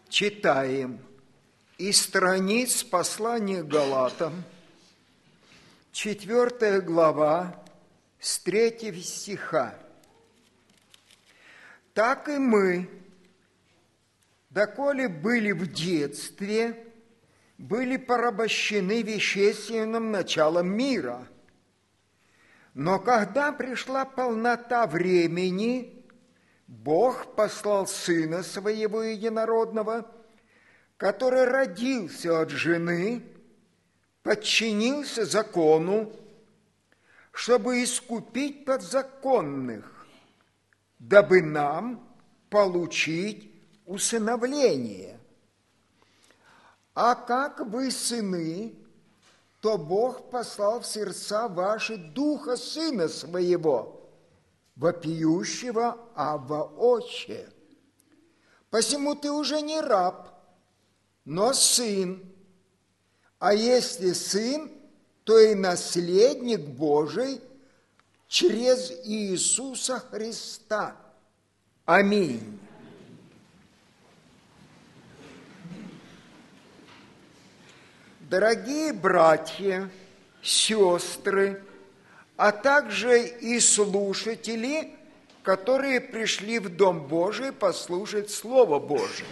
Читаем из страниц послания к Галатам, 4 глава, с 3 стиха. «Так и мы, доколе были в детстве, были порабощены вещественным началом мира. Но когда пришла полнота времени, Бог послал Сына Своего Единородного, который родился от жены, подчинился закону, чтобы искупить подзаконных, дабы нам получить усыновление. А как вы сыны, то Бог послал в сердца ваши Духа Сына Своего, вопиющего Абба, Отче. Посему ты уже не раб, но сын. А если сын, то и наследник Божий через Иисуса Христа. Аминь». Дорогие братья, сестры, а также и слушатели, которые пришли в Дом Божий послушать Слово Божие.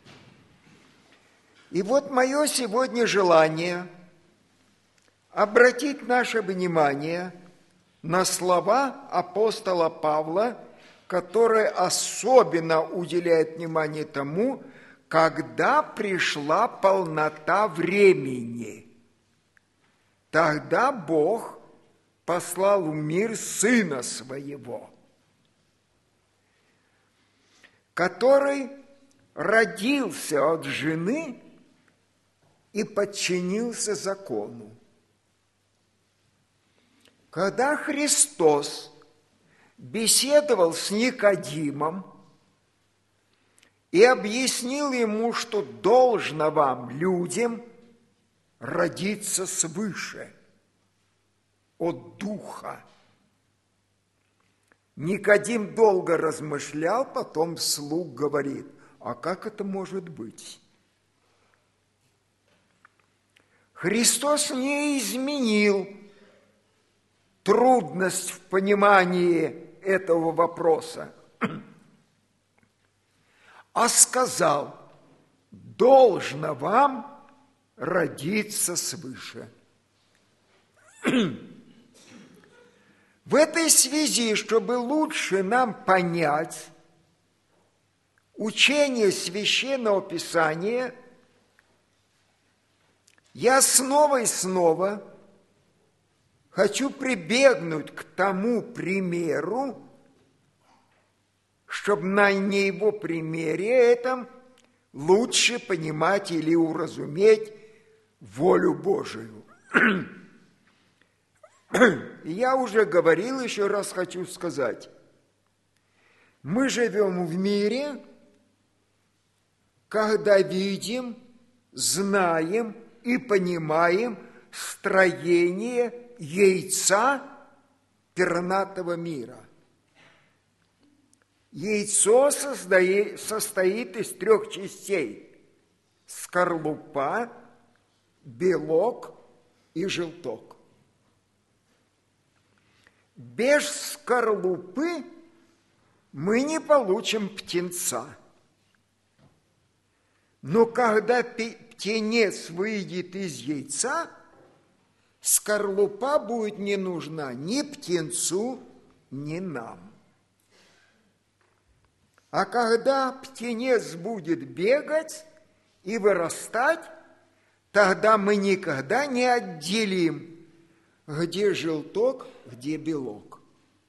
И вот мое сегодня желание обратить наше внимание на слова апостола Павла, который особенно уделяет внимание тому, когда пришла полнота времени. Тогда Бог послал в мир Сына Своего, который родился от жены и подчинился закону. Когда Христос беседовал с Никодимом и объяснил ему, что должно вам, людям, родиться свыше, от Духа, Никодим долго размышлял, потом вслух говорит: а как это может быть? Христос не изменил трудность в понимании этого вопроса, а сказал: должно вам родиться свыше. В этой связи, чтобы лучше нам понять учение Священного Писания, я снова и снова хочу прибегнуть к тому примеру, чтобы на его примере этом лучше понимать или уразуметь волю Божию. Я уже говорил, еще раз хочу сказать. Мы живем в мире, когда видим, знаем и понимаем строение яйца пернатого мира. Яйцо состоит из 3 частей: скорлупа, белок и желток. Без скорлупы мы не получим птенца. Но когда птенец выйдет из яйца, скорлупа будет не нужна ни птенцу, ни нам. А когда птенец будет бегать и вырастать, тогда мы никогда не отделим, где желток, где белок.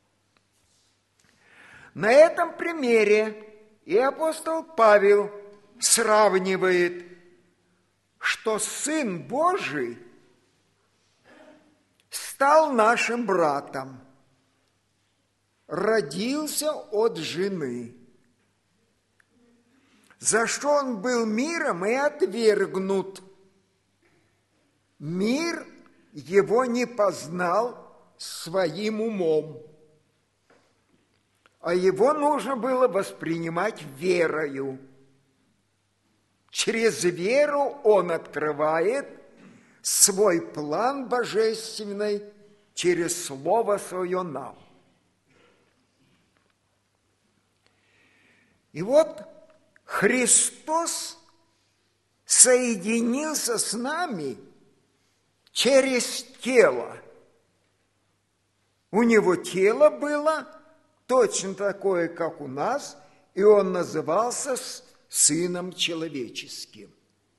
На этом примере и апостол Павел сравнивает, что Сын Божий стал нашим братом, родился от жены, за что он был миром и отвергнут. Мир его не познал своим умом, а его нужно было воспринимать верою. Через веру Он открывает свой план божественный через Слово Свое нам. И вот Христос соединился с нами через тело. У Него тело было точно такое, как у нас, и Он назывался Сыном Человеческим.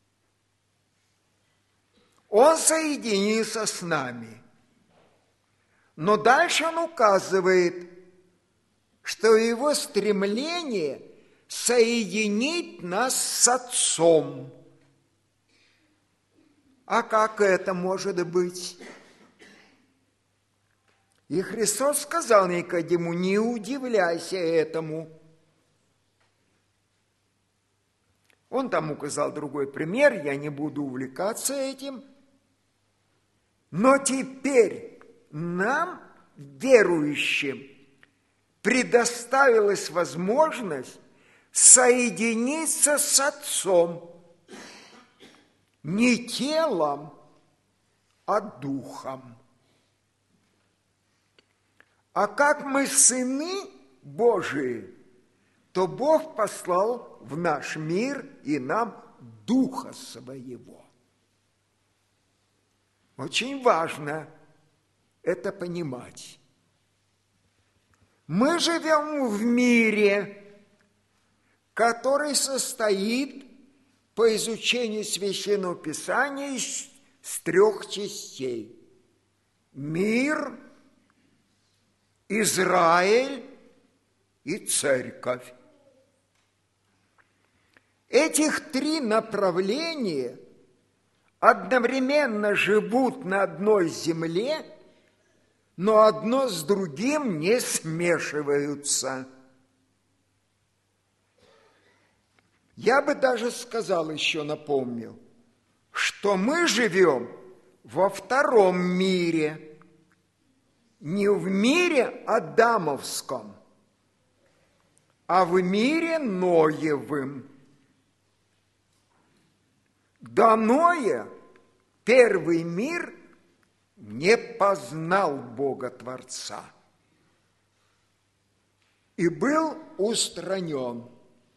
Он соединился с нами. Но дальше Он указывает, что Его стремление соединить нас с Отцом. А как это может быть? И Христос сказал Никодиму: не удивляйся этому. Он там указал другой пример, я не буду увлекаться этим. Но теперь нам, верующим, предоставилась возможность соединиться с Отцом не телом, а духом. А как мы сыны Божии, то Бог послал в наш мир и нам Духа Своего. Очень важно это понимать. Мы живем в мире, который состоит, по изучению Священного Писания, из 3 частей. Мир, Израиль и Церковь. Этих 3 направления одновременно живут на одной земле, но одно с другим не смешиваются. Я бы даже сказал, еще напомнил, что мы живем во 2-м мире, не в мире Адамовском, а в мире Ноевым. До Ноя первый мир не познал Бога Творца и был устранен.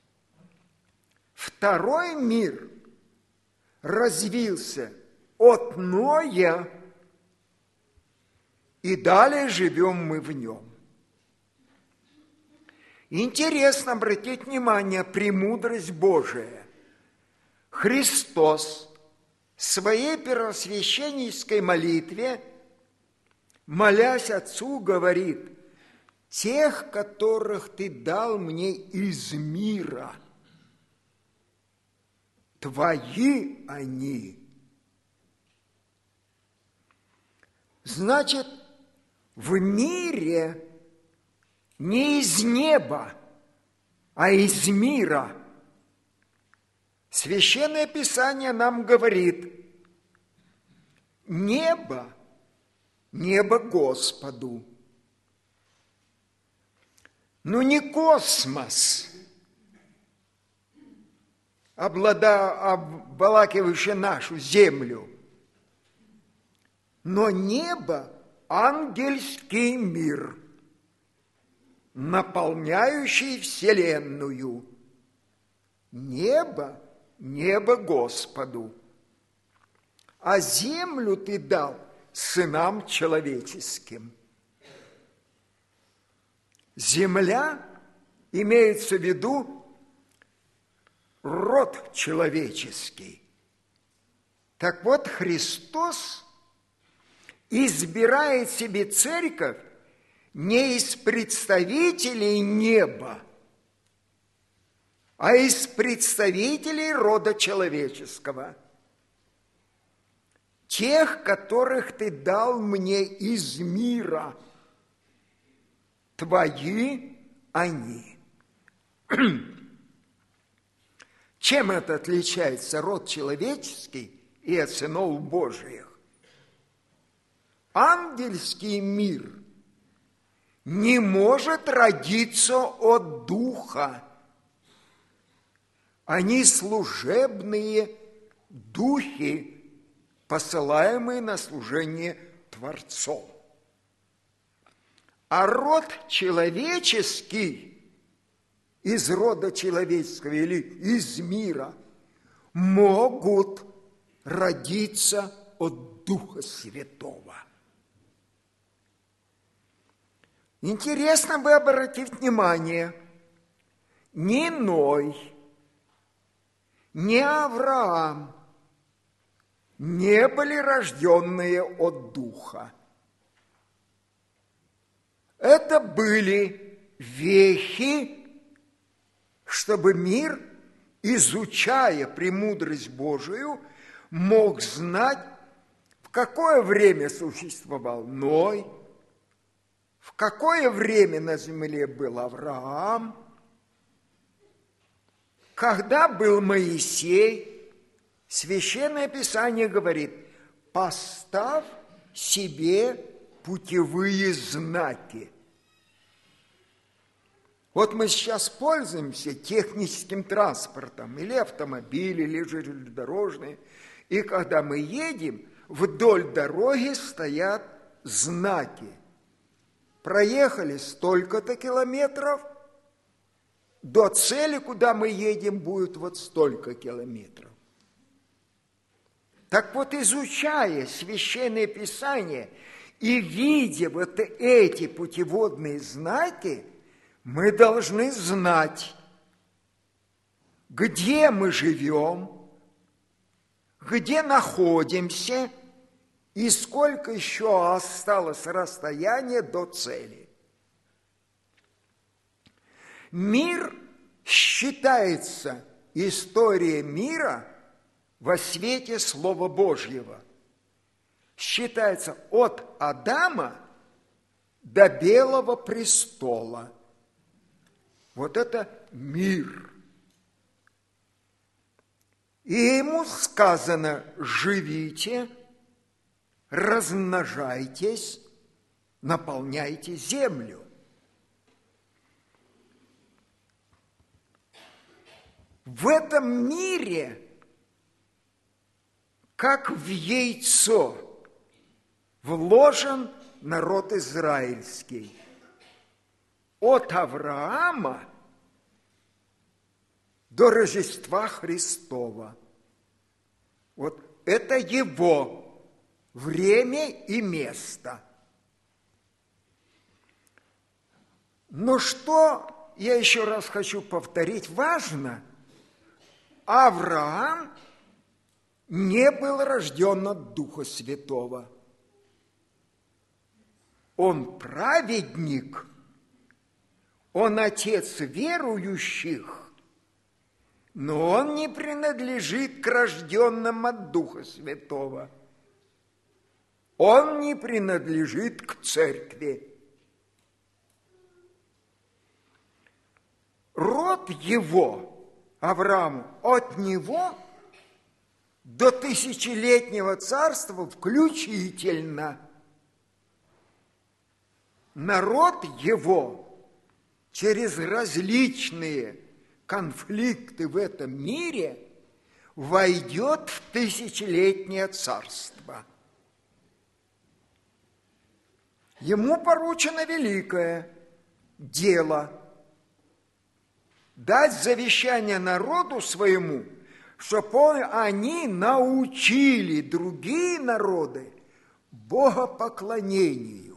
2-й мир развился от Ноя, и далее живем мы в нем. Интересно обратить внимание, премудрость Божия. Христос в своей первосвященнической молитве, молясь Отцу, говорит: «Тех, которых Ты дал мне из мира, Твои они». Значит, в мире не из неба, а из мира. Священное Писание нам говорит: небо Господу. Но не космос, обволакивающий нашу землю, но небо – ангельский мир, наполняющий вселенную. Небо Господу, а землю Ты дал сынам человеческим. Земля имеется в виду род человеческий. Так вот, Христос избирает себе церковь не из представителей неба, а из представителей рода человеческого. Тех, которых Ты дал мне из мира, Твои они. Чем это отличается род человеческий и от сынов Божиих? Ангельский мир не может родиться от духа. Они служебные духи, посылаемые на служение Творцом. А род человеческий, из рода человеческого или из мира, могут родиться от Духа Святого. Интересно бы обратить внимание, ни Ной, ни Авраам не были рожденные от Духа. Это были вехи, чтобы мир, изучая премудрость Божию, мог знать, в какое время существовал Ной, в какое время на земле был Авраам, когда был Моисей. Священное Писание говорит: поставь себе путевые знаки. Вот мы сейчас пользуемся техническим транспортом, или автомобиль, или железнодорожный, и когда мы едем, вдоль дороги стоят знаки. Проехали столько-то километров, до цели, куда мы едем, будет вот столько километров. Так вот, изучая Священное Писание и видя вот эти путеводные знаки, мы должны знать, где мы живем, где находимся и сколько еще осталось расстояния до цели. Мир считается, история мира во свете Слова Божьего считается от Адама до Белого престола. Вот это мир. И ему сказано: живите, размножайтесь, наполняйте землю. В этом мире, как в яйцо, вложен народ израильский. От Авраама до Рождества Христова. Вот это его время и место. Но что, я еще раз хочу повторить, важно, Авраам не был рожден от Духа Святого. Он праведник, он отец верующих, но он не принадлежит к рожденным от Духа Святого. Он не принадлежит к церкви. Род его, Аврааму, от него до тысячелетнего царства включительно. Народ его через различные конфликты в этом мире войдет в тысячелетнее царство. Ему поручено великое дело дать завещание народу своему, чтобы они научили другие народы богопоклонению.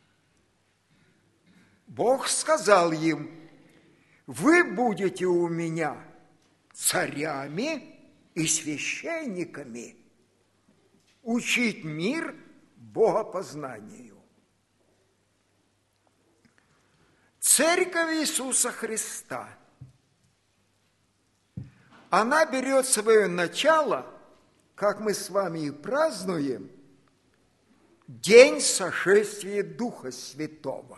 Бог сказал им: вы будете у меня царями и священниками, учить мир богопознанию. Церковь Иисуса Христа, она берет свое начало, как мы с вами и празднуем, день сошествия Духа Святого.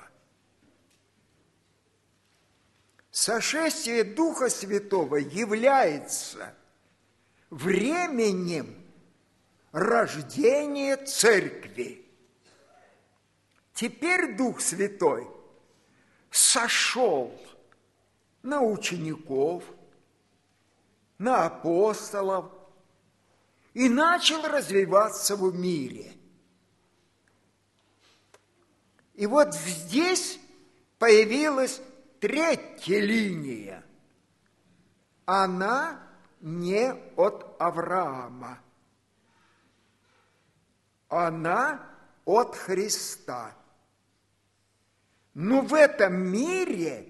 Сошествие Духа Святого является временем рождения Церкви. Теперь Дух Святой сошел на учеников, на апостолов и начал развиваться в мире. И вот здесь появилась третья линия. Она не от Авраама. Она от Христа. Но в этом мире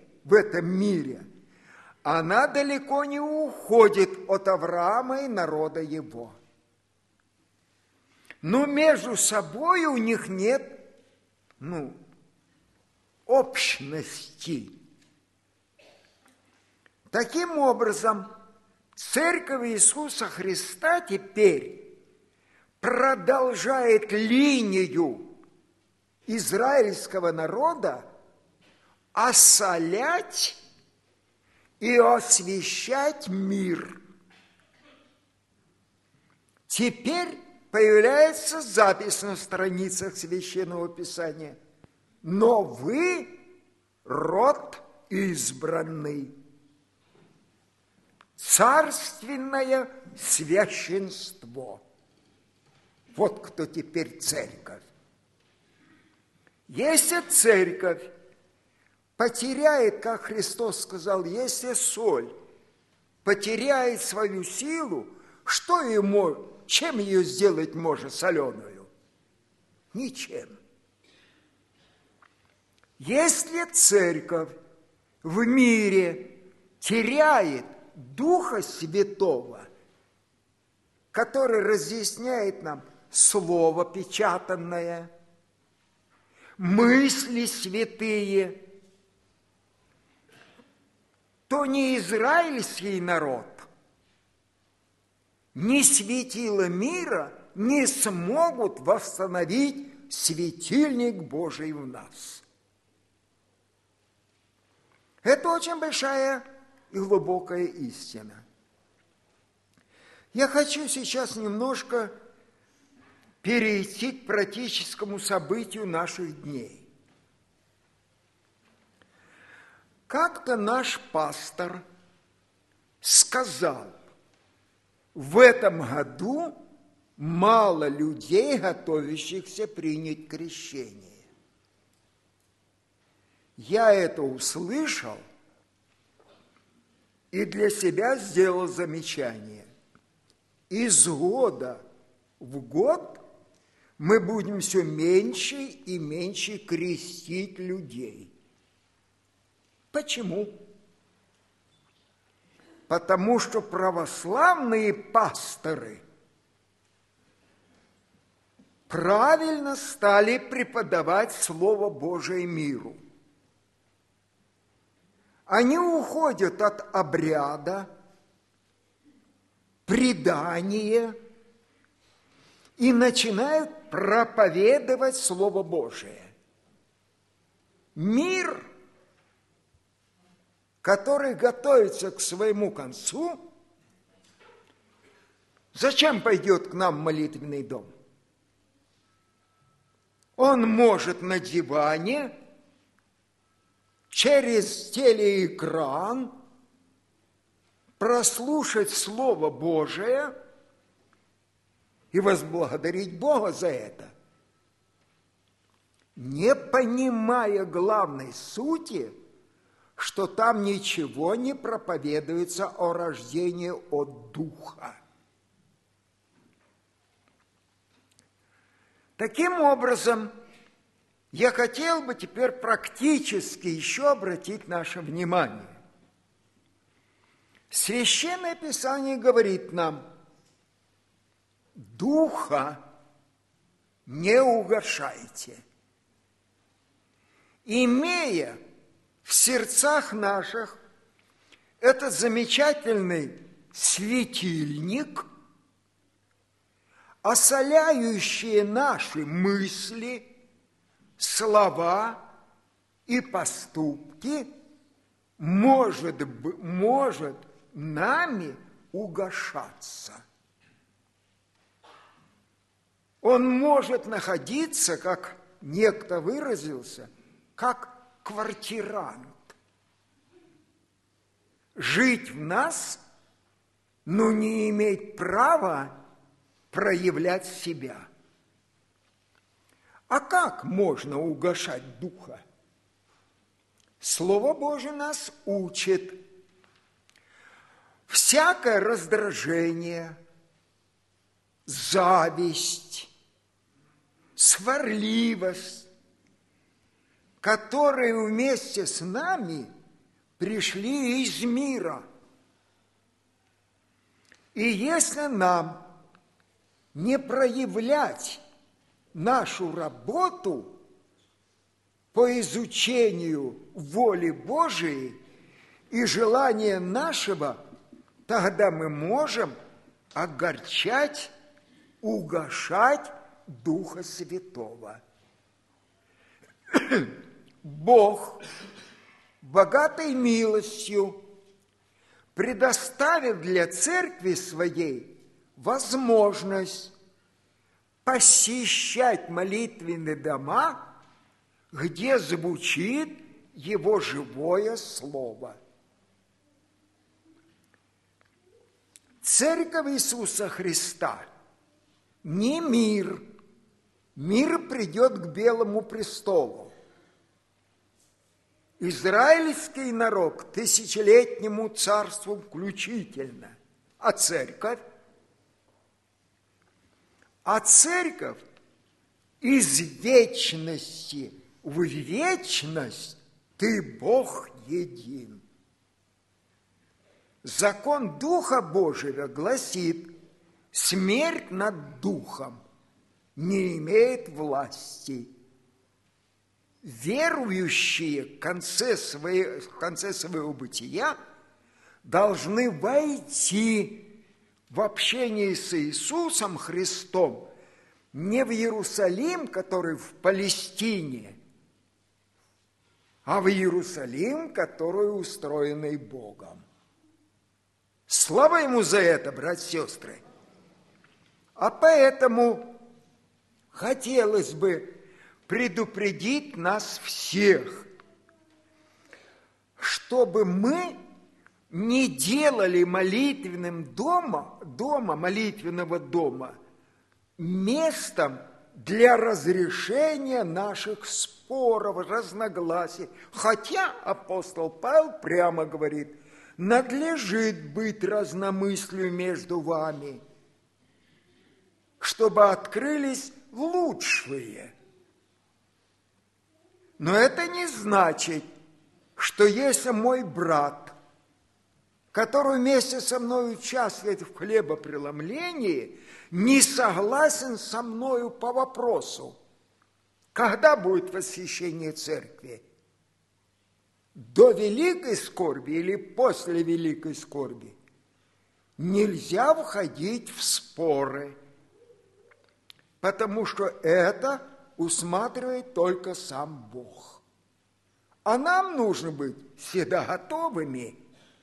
она далеко не уходит от Авраама и народа его. Но между собой у них нет, общности. Таким образом, Церковь Иисуса Христа теперь продолжает линию израильского народа осолять и освящать мир. Теперь появляется запись на страницах Священного Писания. Но вы род избранный, царственное священство. Вот кто теперь церковь. Если церковь потеряет, как Христос сказал, если соль потеряет свою силу, чем ее сделать можно соленую? Ничем. Если церковь в мире теряет Духа Святого, который разъясняет нам Слово печатанное, мысли святые, то ни израильский народ, ни светила мира не смогут восстановить светильник Божий в нас. Это очень большая и глубокая истина. Я хочу сейчас немножко перейти к практическому событию наших дней. Как-то наш пастор сказал, в этом году мало людей, готовящихся принять крещение. Я это услышал и для себя сделал замечание. Из года в год мы будем все меньше и меньше крестить людей. Почему? Потому что православные пасторы правильно стали преподавать Слово Божие миру. Они уходят от обряда, предания и начинают проповедовать Слово Божие. Мир, который готовится к своему концу, зачем пойдет к нам в молитвенный дом? Он может на диване, через телеэкран прослушать Слово Божие и возблагодарить Бога за это, не понимая главной сути, что там ничего не проповедуется о рождении от Духа. Таким образом, я хотел бы теперь практически еще обратить наше внимание. Священное Писание говорит нам, Духа не угошайте, имея в сердцах наших этот замечательный светильник, осоляющие наши мысли, слова и поступки, может нами угошаться. Он может находиться, как некто выразился, как квартирант. Жить в нас, но не имеет права проявлять себя. А как можно угашать Духа? Слово Божие нас учит. Всякое раздражение, зависть, сварливость, которые вместе с нами пришли из мира. И если нам не проявлять нашу работу по изучению воли Божией и желания нашего, тогда мы можем огорчать, угашать Духа Святого. Бог, богатой милостью, предоставил для церкви своей возможность посещать молитвенные дома, где звучит Его живое Слово. Церковь Иисуса Христа не мир. Мир придет к Белому престолу. Израильский народ к тысячелетнему царству включительно. А церковь? А церковь из вечности в вечность ты Бог един. Закон Духа Божьего гласит: смерть над Духом не имеет власти. Верующие в конце своего бытия должны войти в общение с Иисусом Христом не в Иерусалим, который в Палестине, а в Иерусалим, который устроенный Богом. Слава Ему за это, братья и сестры! А поэтому хотелось бы предупредить нас всех, чтобы мы не делали молитвенного дома местом для разрешения наших споров, разногласий. Хотя апостол Павел прямо говорит: надлежит быть разномыслию между вами, чтобы открылись лучшие. Но это не значит, что если мой брат, который вместе со мной участвует в хлебопреломлении, не согласен со мною по вопросу, когда будет восхищение церкви, до великой скорби или после великой скорби, нельзя входить в споры, потому что это усматривает только сам Бог. А нам нужно быть всегда готовыми,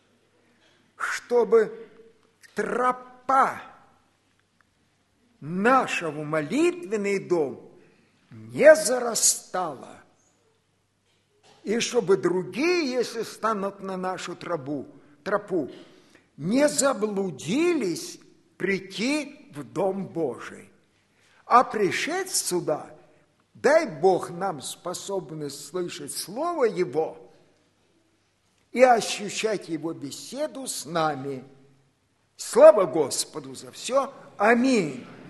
чтобы тропа нашего молитвенный дом не зарастала, и чтобы другие, если станут на нашу тропу, не заблудились прийти в Дом Божий. А пришедший сюда, дай Бог нам способность слышать Слово Его и ощущать Его беседу с нами. Слава Господу за все. Аминь.